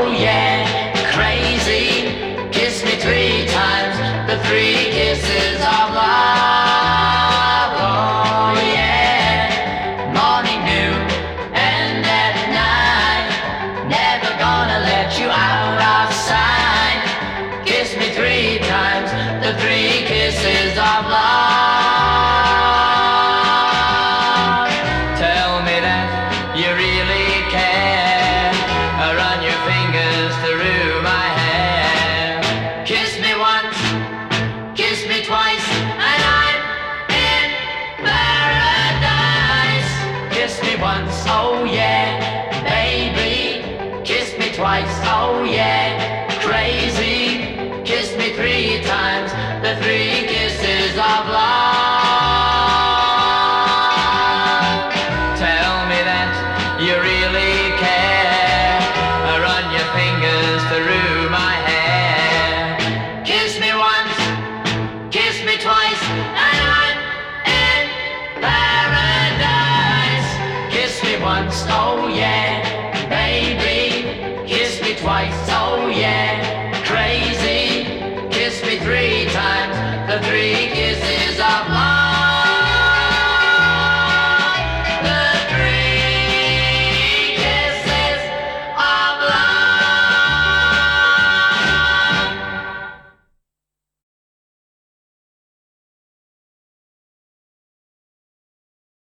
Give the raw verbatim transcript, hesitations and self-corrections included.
oh yeah, crazy. Kiss me three times, the three kisses of love, oh yeah. Morning, noon, and at night, never gonna let you out of sight. Kiss me three times, the three kisses of love. Tell me that you really care. Run your fingers through my hair. Kiss me once, kiss me twice, and I'm in paradise. Kiss me once, oh yeah, baby. Kiss me twice, oh yeah, crazy. Kiss me three times, the three kisses of love. Tell me that you really care. Run your fingers through my hair. Kiss me once, kiss me twice, and I'm in paradise. Kiss me once, oh yeah,